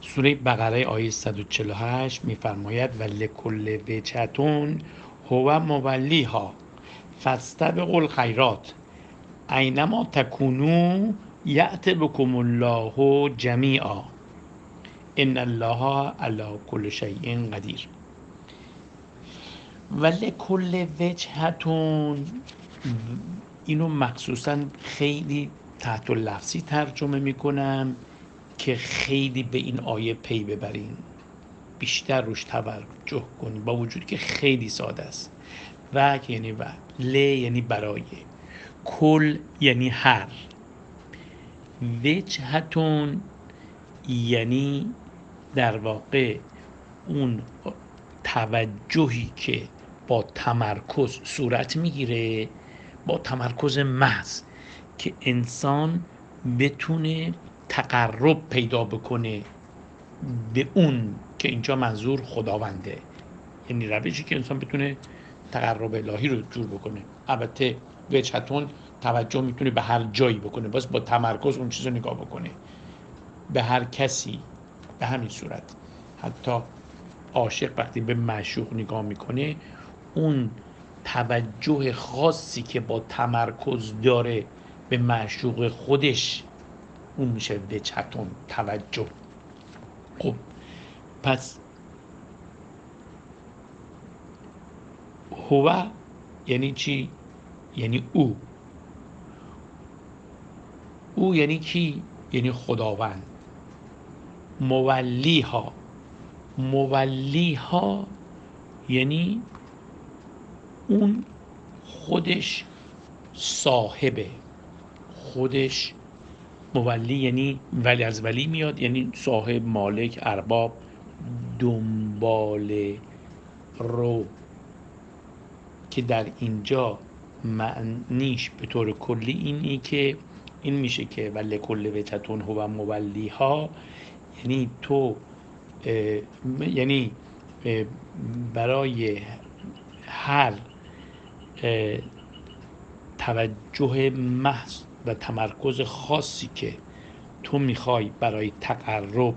سوره بقره آیه 148 میفرماید و لکل وجهتون هو مولیها فاستبقوا الخیرات اینما تکونوا یأت بکم الله جمیعا ان الله علی کل شیء قدیر. و لکل وجهتون، اینو مخصوصا خیلی تحت لفظی ترجمه میکنم که خیلی به این آیه پی ببرین، بیشتر روش توجه کنین، با وجود که خیلی ساده است. و یعنی و، ل یعنی برای، کل یعنی هر، وجهتون یعنی در واقع اون توجهی که با تمرکز صورت میگیره، با تمرکز محض، که انسان بتونه تقرب پیدا بکنه به اون که اینجا منظور خداونده، یعنی روشی که انسان بتونه تقرب الهی رو جور بکنه. البته وجهتون توجه میتونه به هر جایی بکنه، باز با تمرکز اون چیز رو نگاه بکنه، به هر کسی. به همین صورت حتی عاشق وقتی به معشوق نگاه میکنه، اون توجه خاصی که با تمرکز داره به معشوق خودش، اون میشه وجهتون، توجه. خب پس هو یعنی چی؟ یعنی او. او یعنی کی؟ یعنی خداوند. مولیها، مولیها یعنی اون خودش صاحبه، خودش مولی یعنی ولی از ولی میاد، یعنی صاحب، مالک، ارباب، دنبال رو، که در اینجا معنیش به طور کلی اینی که این میشه که ولی کل وجهتون هو مولیها، یعنی تو یعنی برای هر توجه محض و تمرکز خاصی که تو میخوای برای تقرب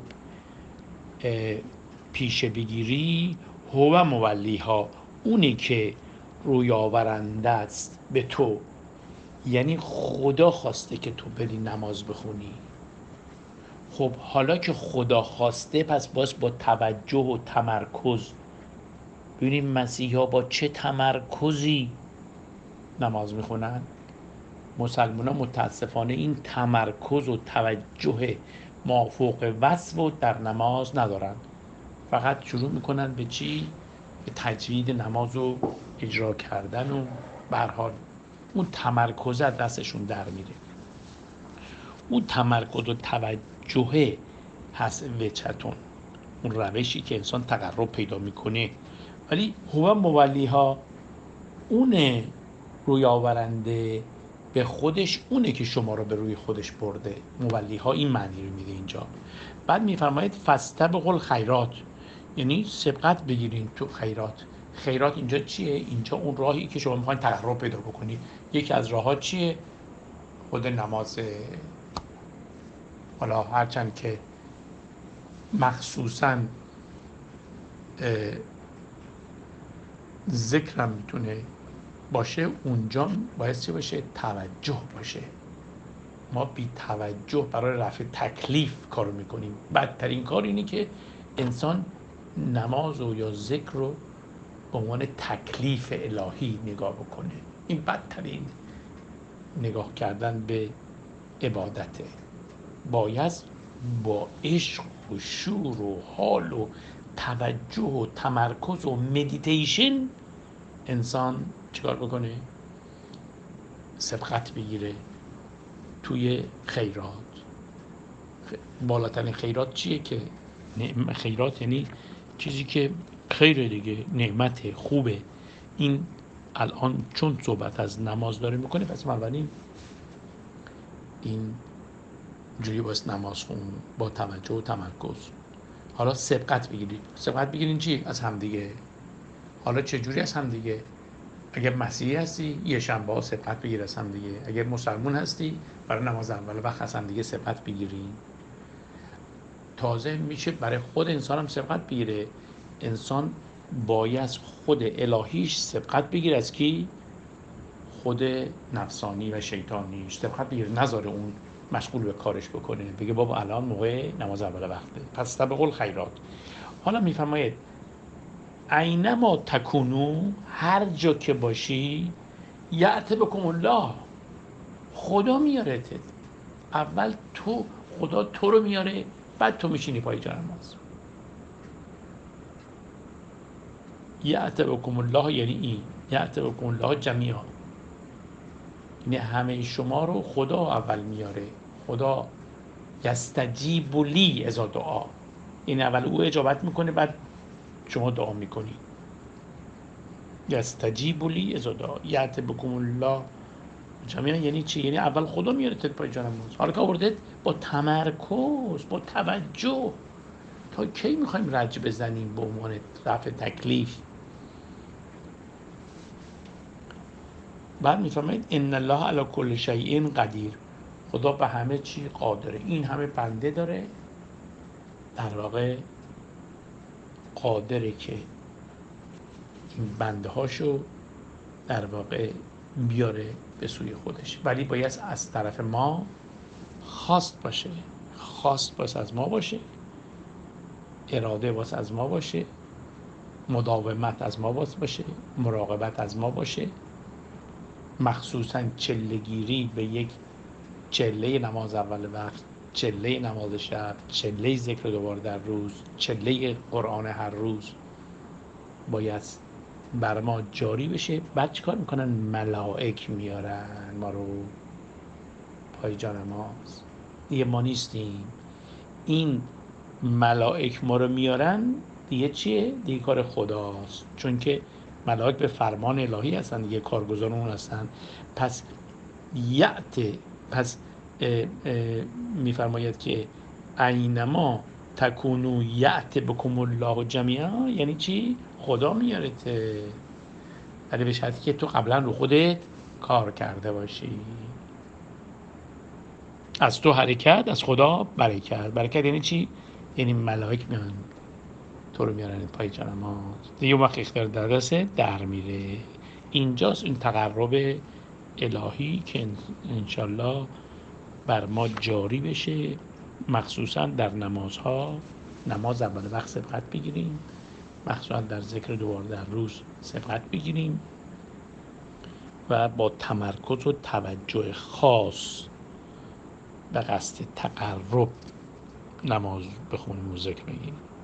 پیش بگیری، هو مولیها، اونی که روی آورنده است به تو. یعنی خدا خواسته که تو بری نماز بخونی. خب حالا که خدا خواسته، پس باز با توجه و تمرکز. ببینیم مسیحی ها با چه تمرکزی نماز میخونن. مسلمان ها متاسفانه این تمرکز و توجه مافوق وصف و در نماز ندارن، فقط شروع میکنن به چی؟ به تجوید نماز و اجرا کردن و به هر حال اون تمرکز از دستشون در میره. اون تمرکز و توجه هست وجهتون، اون روشی که انسان تقرب پیدا میکنه. ولی هو مولیها، اونه روی آورنده به خودش، اونه که شما رو به روی خودش برده. مولیها این معنی رو میده اینجا. بعد میفرماید فاستبقوا الخیرات، یعنی سبقت بگیرین تو خیرات. خیرات اینجا چیه؟ اینجا اون راهی که شما میخواین تقرب پیدا بکنید. یکی از راه‌ها چیه؟ خود نماز. حالا هرچند که مخصوصاً ذکرم میتونه باشه، اونجا باید چه باشه؟ توجه باشه. ما بی توجه برای رفع تکلیف کارو میکنیم. بدترین کار اینه که انسان نماز و یا ذکر رو به عنوان تکلیف الهی نگاه بکنه. این بدترین نگاه کردن به عبادته. باید با عشق و شور و حال و توجه و تمرکز و مدیتیشن انسان چیکار بکنه؟ سبقت بگیره توی خیرات. بالاترین خیرات چیه که خیرات یعنی چیزی که خیره دیگه، نعمت خوبه. این الان چون صحبت از نماز داره میکنه، پس اولین این جوری باید نماز خون با توجه و تمرکز. حالا سبقت بگیرید. سبقت بگیرین چی؟ از همدیگه. حالا چه جوری از همدیگه؟ اگر مسیحی هستی یه شنبه ها سبقت بگیر از همدیگه. اگر مسلمون هستی برای نماز اول وقت از همدیگه سبقت بگیرین تازه میشه برای خود انسان هم سبقت بگیره. انسان باید خود الهیش سبقت بگیره از کی؟ خود نفسانی و شیطانیش سبقت بگیره، نذاره اون مشغول به کارش بکنه، بگه بابا الان موقع نماز اول وقته پس سابقوا الخیرات. حالا میفرماید اینما تکونو، هر جا که باشی، یأت بکم الله، خدا میارتت. اول تو، خدا تو رو میاره، بعد تو میشینی پای جای نماز. یأت بکم الله یعنی این، یأت بکم الله جمیعا، یعنی همه شما رو خدا اول میاره. خدا یستجیب لی اذا دعا، این اول او اجابت میکنه بعد شما دعا میکنی. یستجیب لی اذا دعا، یأت بکم الله جمیعا یعنی چی؟ یعنی اول خدا میاره تت پای جای نماز. حالا که آورده با تمرکز، با توجه. تا کی میخوایم رج بزنیم به عنوان رفع تکلیف؟ بعد میفرمایید ان الله علی کل شیء قدیر، خدا به همه چی قادره. این همه بنده داره، در واقع قادره که این بنده هاشو در واقع بیاره به سوی خودش، ولی باید از طرف ما خواست باشه. خواست باید از ما باشه، اراده باید از ما باشه، مداومت از ما باشه، مراقبت از ما باشه، مخصوصا چله‌گیری به یک چله نماز اول وقت، چله نماز شب، چله ذکر دوباره در روز، چله قرآن هر روز باید بر ما جاری بشه. بعد چیکار میکنن؟ ملائک میارن ما رو پای جا نماز. دیگه ما نیستیم، این ملائک ما رو میارن. دیگه چیه؟ دیگه کار خداست، چون که ملائک به فرمان الهی هستن دیگه، کارگزار اون هستن. پس پس میفرماید که اینما تکونو یأت بکم الله جمیعا، یعنی چی؟ خدا میارت، ولی به شرطی که تو قبلا رو خودت کار کرده باشی. از تو حرکت، از خدا برکت. برکت یعنی چی؟ یعنی ملائک میان تو رو میارن پای جا نماز. دیگه اون وقت اختیار در دسته در میره. اینجاست این تقرب الهی که انشالله بر ما جاری بشه، مخصوصا در نمازها. نماز اول وقت سبقت بگیریم، مخصوصا در ذکر دوباره در روز سبقت بگیریم و با تمرکز و توجه خاص به قصد تقرب نماز بخونیم و ذکر بگیریم.